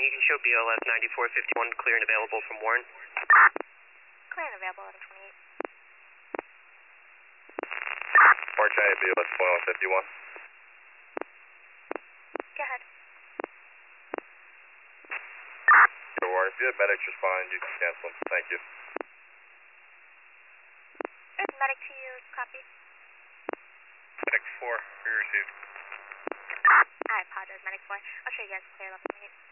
you can show BLS 9451 clear and available from Warren. Clear and available, 1128. Warren County BLS 2151. Go ahead. Go Warren, if you have medics respond, you can cancel them. Thank you. Is medic to you, copy? Medic 4, we received. I apologize, medic 4. I'll show you guys clear, 1128.